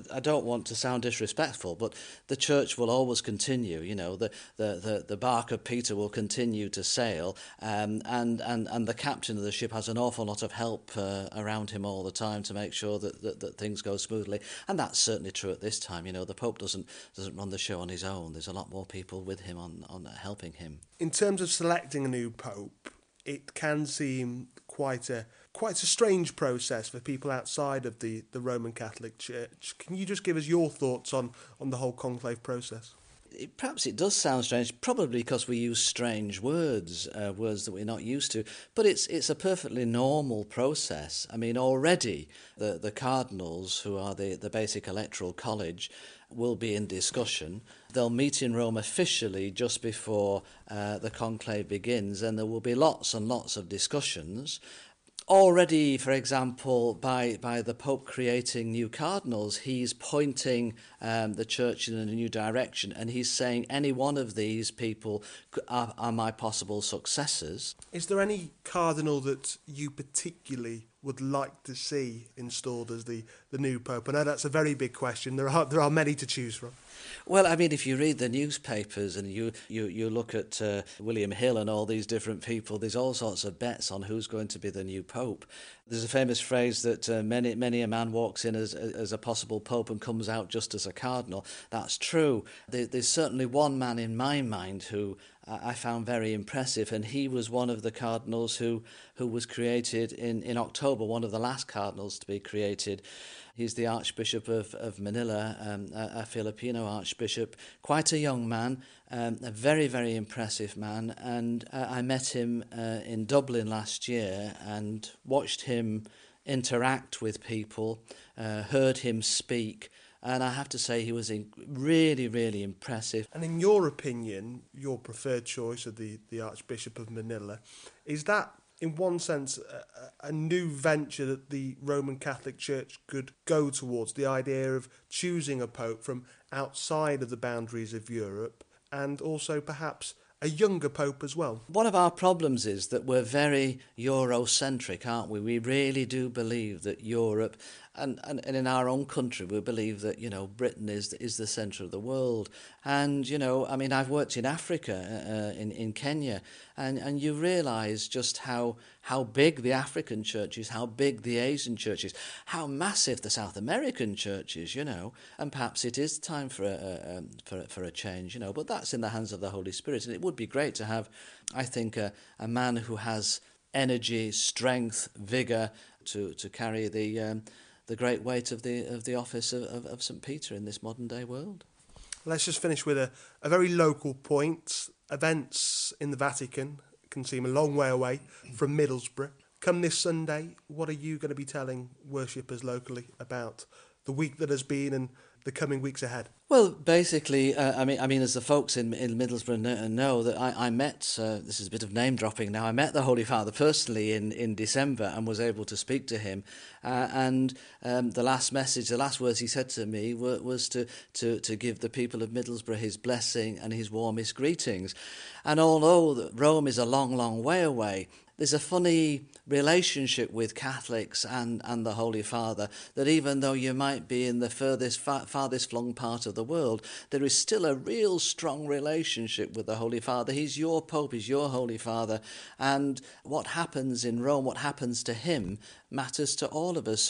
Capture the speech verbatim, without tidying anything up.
I don't want to sound disrespectful, but the church will always continue. You know, the the, the, the bark of Peter will continue to sail, um, and, and, and the captain of the ship has an awful lot of help uh, around him all the time to make sure that, that, that things go smoothly. And that's certainly true at this time. You know, the Pope doesn't doesn't run the show on his own. There's a lot more people with him on, on helping him. In terms of selecting a new Pope, it can seem quite a quite a strange process for people outside of the, the Roman Catholic Church. Can you just give us your thoughts on, on the whole conclave process? It, perhaps it does sound strange, probably because we use strange words, uh, words that we're not used to, but it's it's a perfectly normal process. I mean, already the, the cardinals, who are the, the basic electoral college, will be in discussion. They'll meet in Rome officially just before uh, the conclave begins, and there will be lots and lots of discussions. Already, for example, by, by the Pope creating new cardinals, he's pointing um, the church in a new direction, and he's saying any one of these people are, are my possible successors. Is there any cardinal that you particularly would like to see installed as the, the new Pope? I know that's a very big question. There are there are many to choose from. Well, I mean, if you read the newspapers and you, you, you look at uh, William Hill and all these different people, there's all sorts of bets on who's going to be the new Pope. There's a famous phrase that uh, many many a man walks in as, as a possible Pope and comes out just as a cardinal. That's true. There, there's certainly one man in my mind who I found very impressive, and he was one of the cardinals who, who was created in, in October, one of the last cardinals to be created. He's the Archbishop of, of Manila, um, a, a Filipino archbishop, quite a young man, um, a very, very impressive man. And uh, I met him uh, in Dublin last year and watched him interact with people, uh, heard him speak. And I have to say he was in really, really impressive. And in your opinion, your preferred choice of the, the Archbishop of Manila, is that, in one sense, a, a new venture that the Roman Catholic Church could go towards, the idea of choosing a pope from outside of the boundaries of Europe, and also perhaps a younger pope as well? One of our problems is that we're very Eurocentric, aren't we? We really do believe that Europe, and, and, and in our own country, we believe that, you know, Britain is is the centre of the world. And, you know, I mean, I've worked in Africa, uh, in, in Kenya, and, and you realise just how how big the African church is, how big the Asian church is, how massive the South American church is, you know. And perhaps it is time for a, a, um, for, for a change, you know, but that's in the hands of the Holy Spirit. And it would be great to have, I think, a, a man who has energy, strength, vigour to, to carry the um, the great weight of the of the office of, of, of Saint Peter in this modern day world. Let's just finish with a, a very local point. Events in the Vatican can seem a long way away from Middlesbrough. Come this Sunday, what are you going to be telling worshippers locally about the week that has been and the coming weeks ahead? Well, basically, uh, I mean, I mean, as the folks in, in Middlesbrough know, know that I, I met, uh, this is a bit of name dropping now, I met the Holy Father personally in, in December and was able to speak to him. Uh, and um, the last message, the last words he said to me were, was to, to, to give the people of Middlesbrough his blessing and his warmest greetings. And although Rome is a long, long way away, there's a funny relationship with Catholics and, and the Holy Father, that even though you might be in the furthest far, farthest flung part of the world, there is still a real strong relationship with the Holy Father. He's your Pope, he's your Holy Father, and what happens in Rome, what happens to him, matters to all of us.